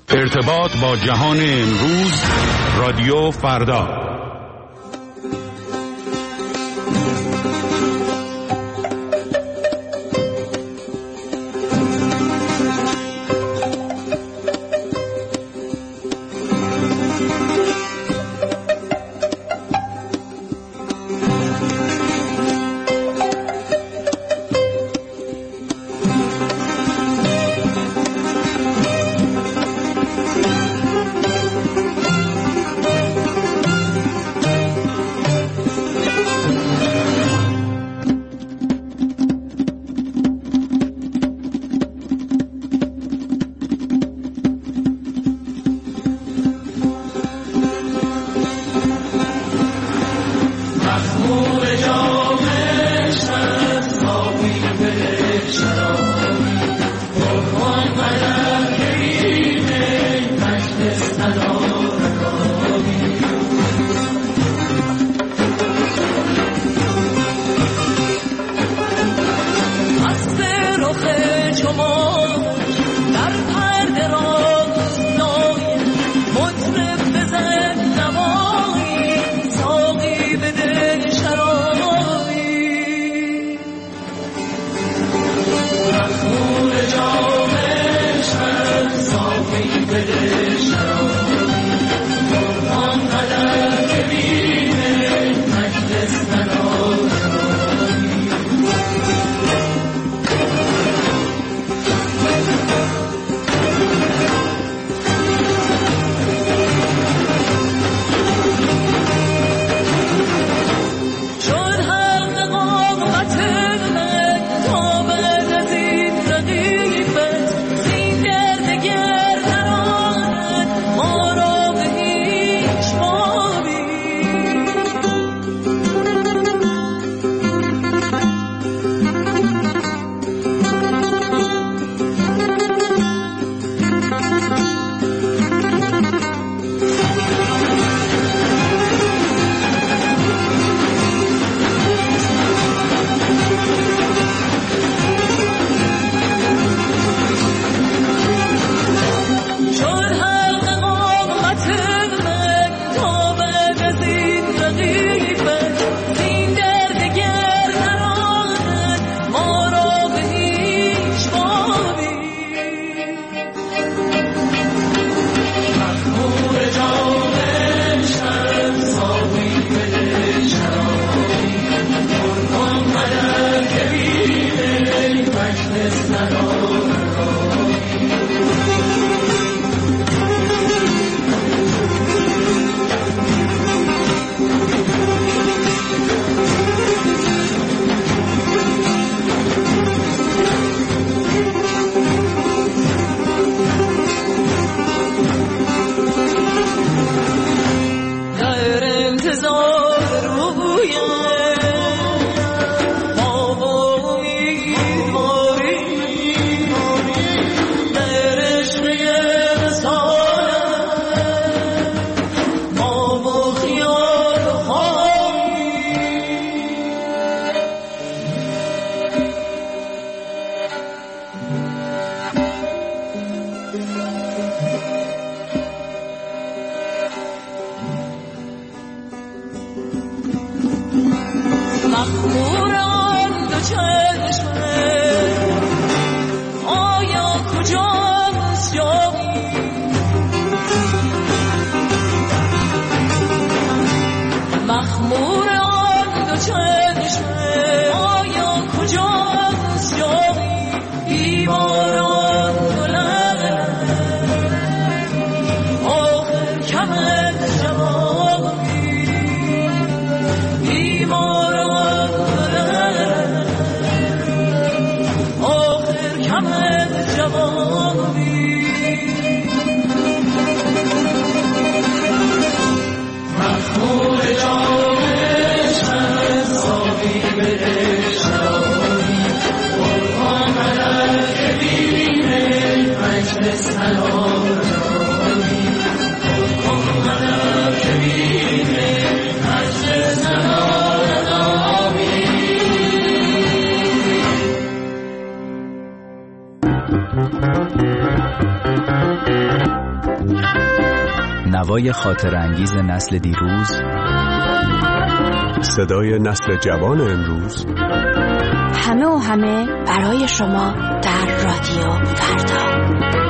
ارتباط با جهان امروز، رادیو فردا. نوای خاطر انگیز نسل دیروز، صدای نسل جوان امروز، همه و همه برای شما در رادیو فردا.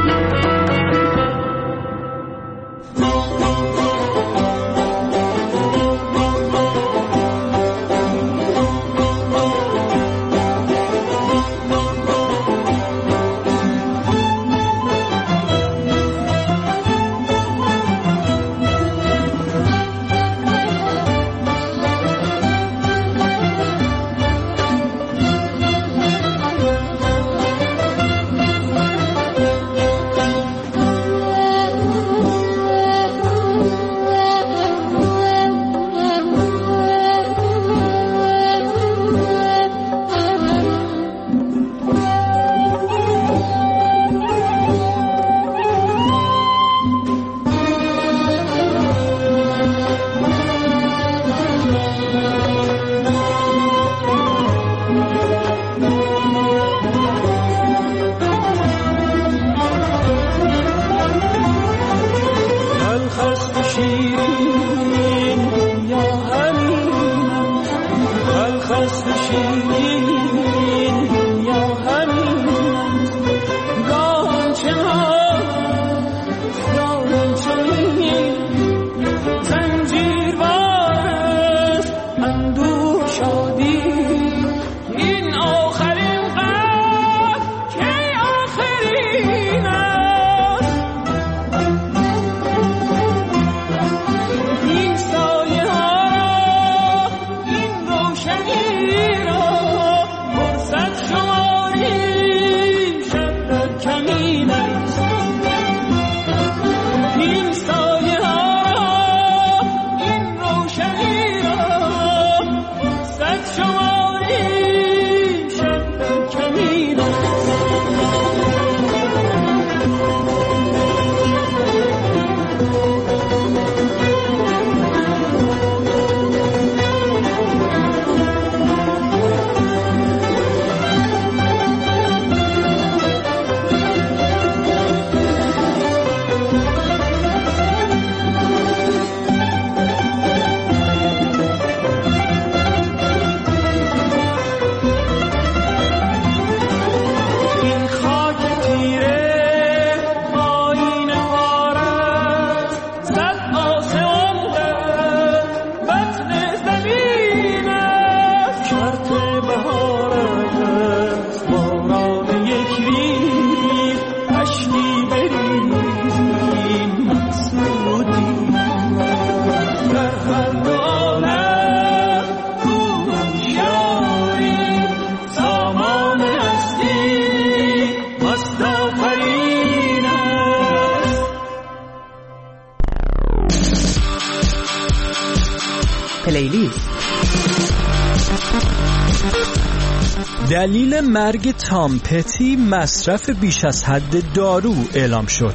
دلیل مرگ تام پتی مصرف بیش از حد دارو اعلام شد.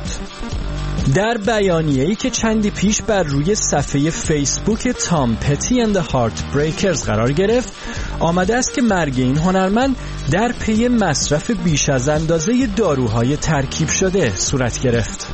در بیانیه‌ای که چندی پیش بر روی صفحه فیسبوک تام پتی اند هارت بریکرز قرار گرفت، آمده است که مرگ این هنرمند در پی مصرف بیش از اندازه داروهای ترکیب شده صورت گرفت.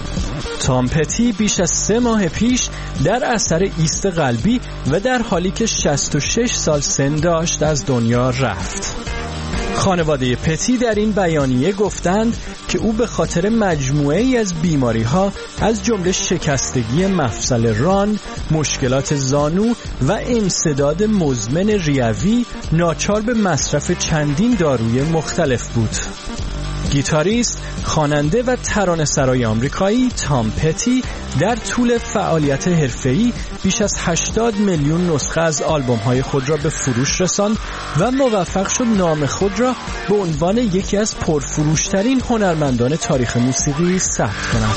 تام پتی بیش از 3 ماه پیش در اثر ایست قلبی و در حالی که 66 سال سن داشت از دنیا رفت. خانواده پتی در این بیانیه گفتند که او به خاطر مجموعه‌ای از بیماری‌ها از جمله شکستگی مفصل ران، مشکلات زانو و انسداد مزمن ریوی ناچار به مصرف چندین داروی مختلف بود. گیتاریست، خواننده و ترانه‌سرای آمریکایی تام پتی در طول فعالیت حرفه‌ای بیش از 80 میلیون نسخه از آلبوم‌های خود را به فروش رساند و موفق شد نام خود را به عنوان یکی از پرفروشترین هنرمندان تاریخ موسیقی ثبت کند.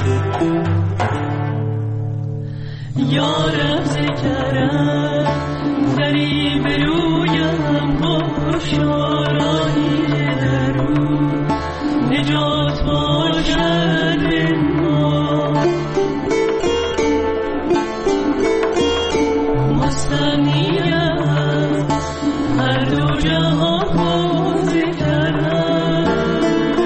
یارم ذکرم دری برویم باشارانی درو نجات باشد ما مستنیم هر دو جهان ذکرم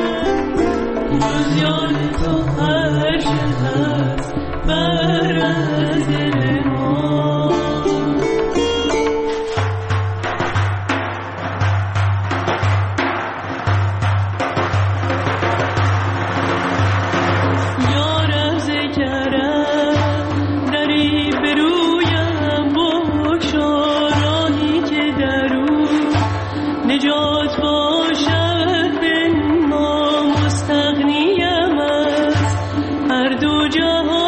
جز یاد تو هر چه هست بر از دل ما یارم ذکرم دری برویم باشارانی که درو نجات باشد به ما مستغنیم از هر دو جهان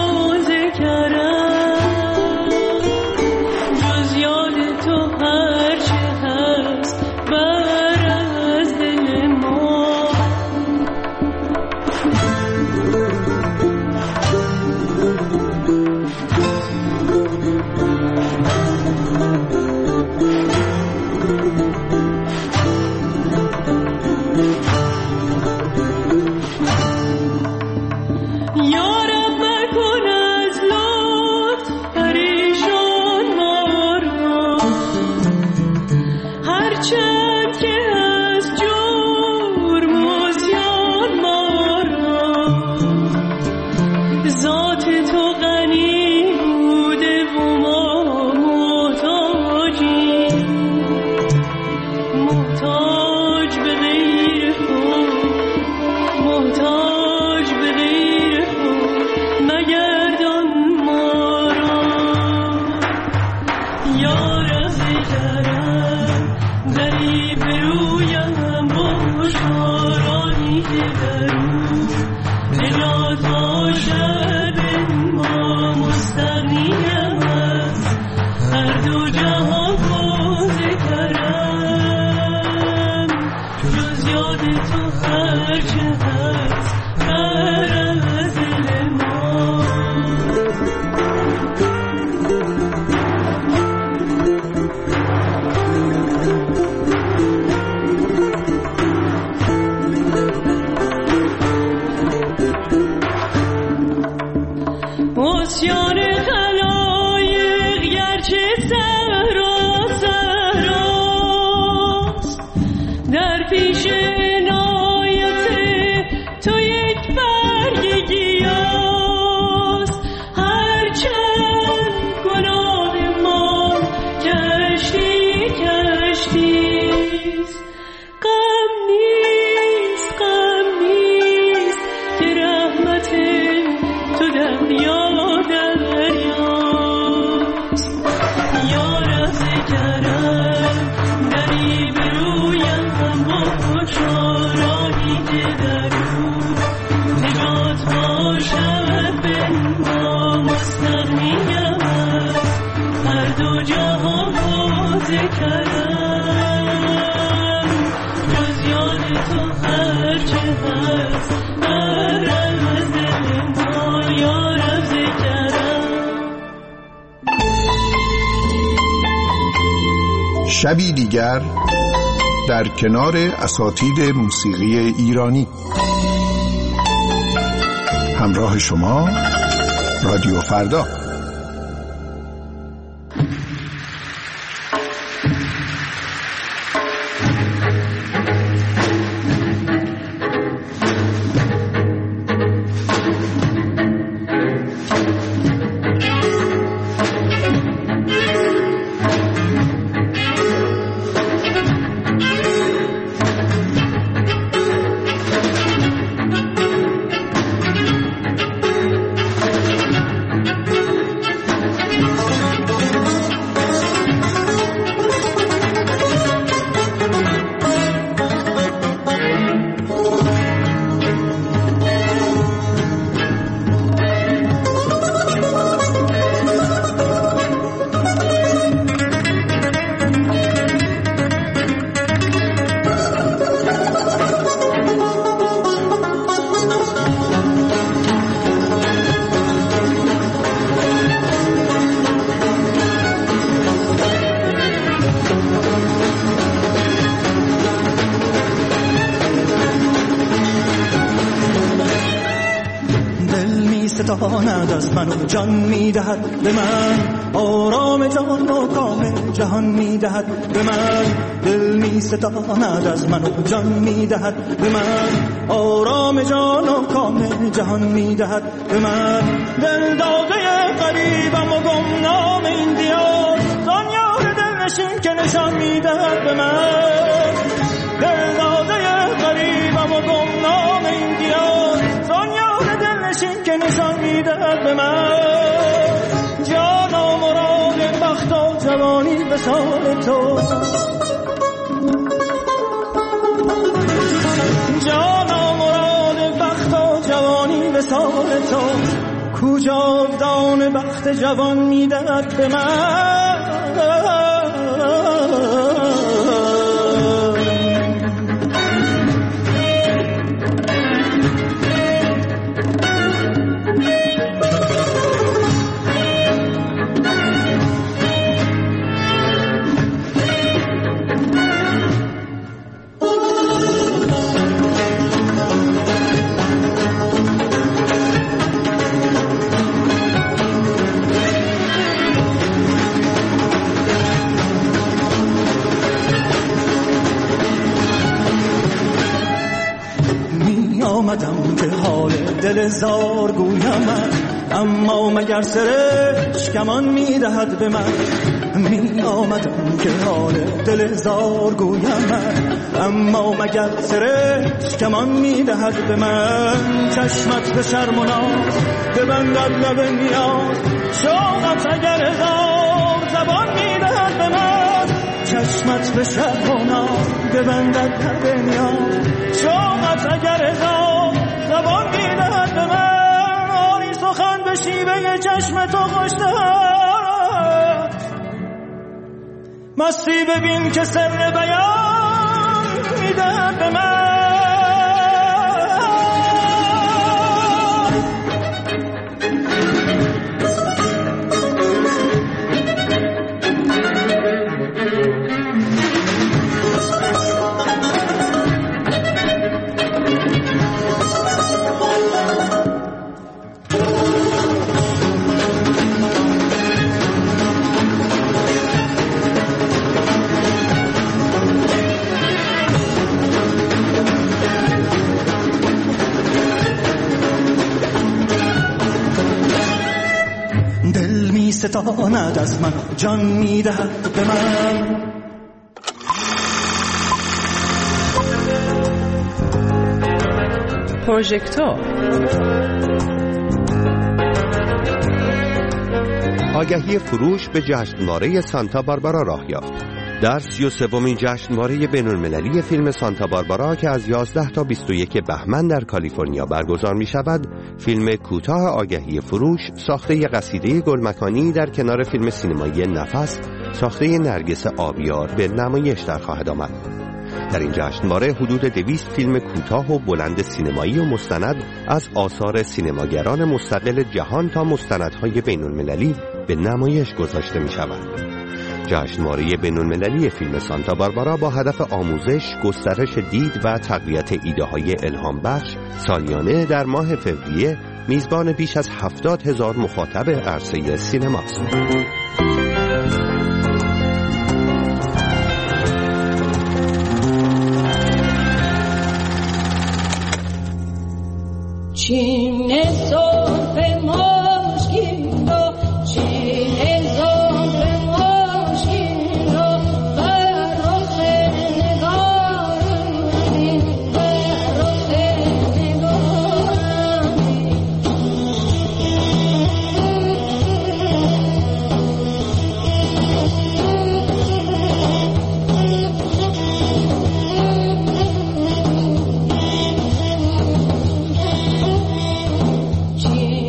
شبی دیگر در کنار اساتید موسیقی ایرانی. همراه شما رادیو فردا. ستاند از من و جان میدهد به من، آرام جان و کام جهان میدهد به من. دل می ستاند از من و جان میدهد به من، آرام جان و کام جهان میدهد به من. دل داده غریبم و گمنام این دیار، دنیای دل نشین که نشان میدهد به من. دل داده غریبم و گمنام این دیار، دنیای دل نشین که نشان میدهد به من. جان و مراد بخت و جوانی به سال تو، جان و مراد بخت و جوانی به سال تو، کجا دان بخت جوان میدهد به من. آمدم که حال دل زار گویم، اما مگر سرش کمان میدهد به من. می آمدم که حال دل زار گویم، اما مگر سرش کمان میدهد به من. چشمت به شرم و ناز ببندد لب نیاز، شوقت اگر هزار زبان میدهد به من. چشمت به شرم و ناز ببندد لب نیاز، شوقت اگر هزار زبان میدهد به من. آری سخن به شیوه چشم تو خوش‌تر، مستی ببین که سر بیان میدهد به من. ستاند از من جان میدهد به من. پروژکتور آگهی فروش به جشنواره سانتا باربارا راه یافت. در 33مین جشنواره بین‌المللی فیلم سانتا باربارا که از 11 تا 21 بهمن در کالیفرنیا برگزار می شود، فیلم کوتاه آگهی فروش ساخته قصیده گلمکانی در کنار فیلم سینمایی نفس ساخته نرگس آبیار به نمایش در خواهد آمد. در این جشنواره حدود 200 فیلم کوتاه و بلند سینمایی و مستند از آثار سینماگران مستقل جهان تا مستندهای بین‌المللی به نمایش گذاشته می شود. جشنواره بین‌المللی فیلم سانتا باربارا با هدف آموزش، گسترش دید و تقویت ایده‌های الهام بخش سالیانه در ماه فوریه میزبان بیش از 70,000 مخاطب عرصه سینماست. چین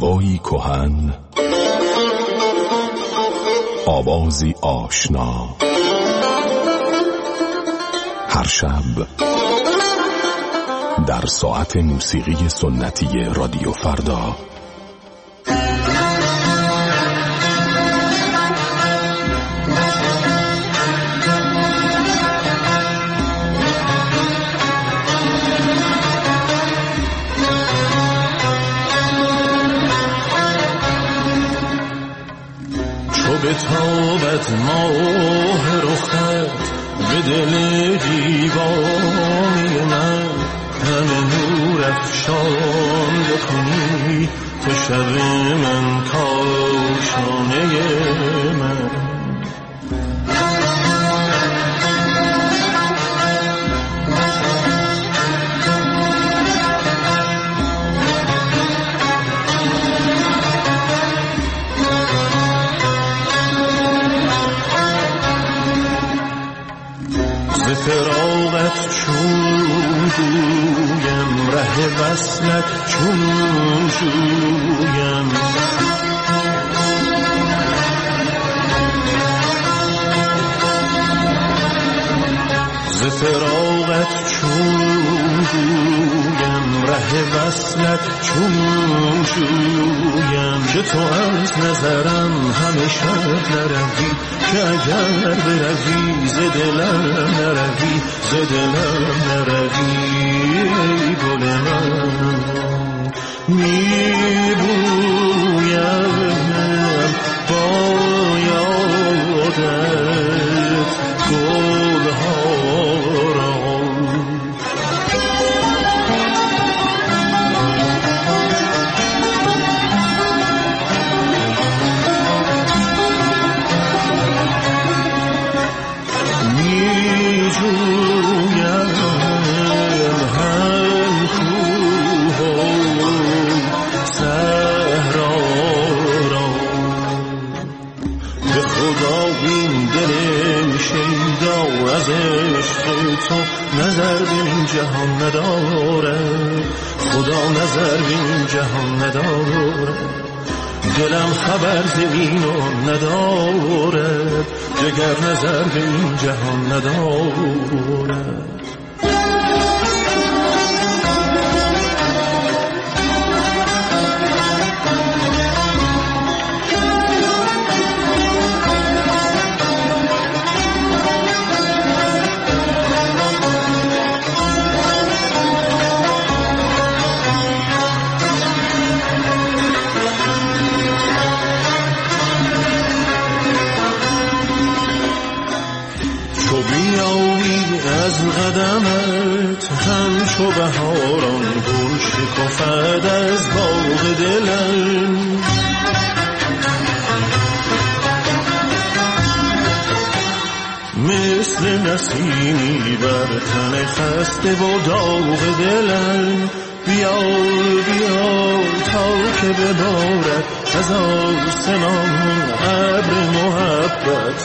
هوایی کهن، آوازی آشنا، هر شب در ساعت موسیقی سنتی رادیو فردا. به تابت ماه رخت به دل دیوانی من، همه نور افشان بکنی تو شب من کاشانه من. فراغت چون جویم، ره وصلت چون جویم، ز فراغت چون جویم، ره وصلت چون جویم، که تو از نظرم همیشه نروی، که اگر بروی ز دلم نروی، ز دلم نروی. ای گل من میبویم با یادت گلها را، از عشق تو نظر به این جهان نداره، خدا نظر به این جهان نداره، دلم خبر ز اینو نداره، جگر نظر به این جهان نداره. قدمت همچو بهاران گل شکفد از باغ دلم، مثل نسیمی بر تن خسته و داغ دلم. بیا بیا تا که ببارد از آسمان ابر محبت،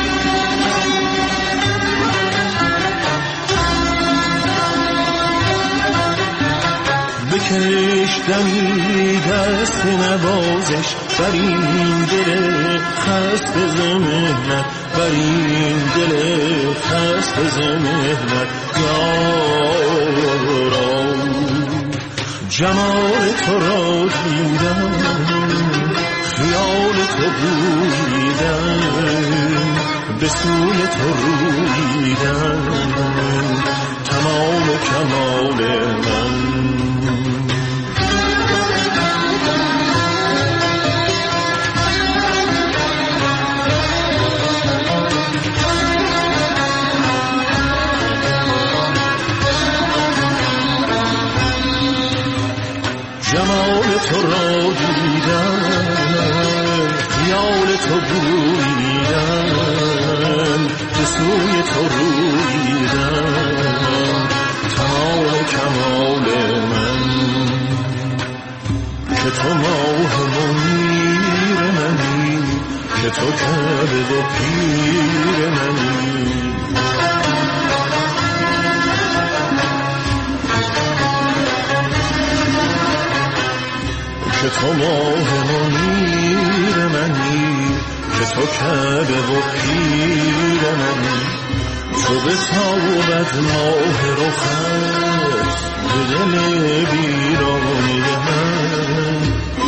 بکش دمی دست نوازش بر این دل خسته ز مهنت، بر این دل خسته ز مهنت. یاران جمال تو را دیدم، خیال تو بویدم، به سوی تو رویدم، تمام کمال من. جمال تو را دیدم، خیال تو بویدم، به سوی تو رویدم، تمام کمال من. که تو ماه منیر منی، که تو کعبه و پیر منی، که تو ماه منیر منی، که تو کعبه و پیر منی. تو به تابت ماه رخت به دل بیرانی من.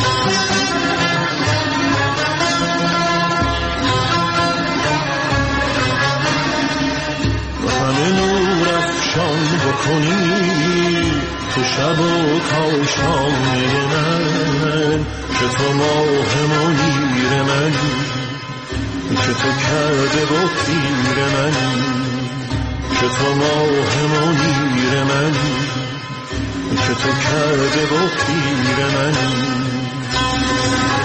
همه نور افشان بکنی تو شب و تا شانه من، که تو ماه منیر منی، که تو کرده و پیر منی، که تو ماه منیر منی، که تو کرده و پیر منی.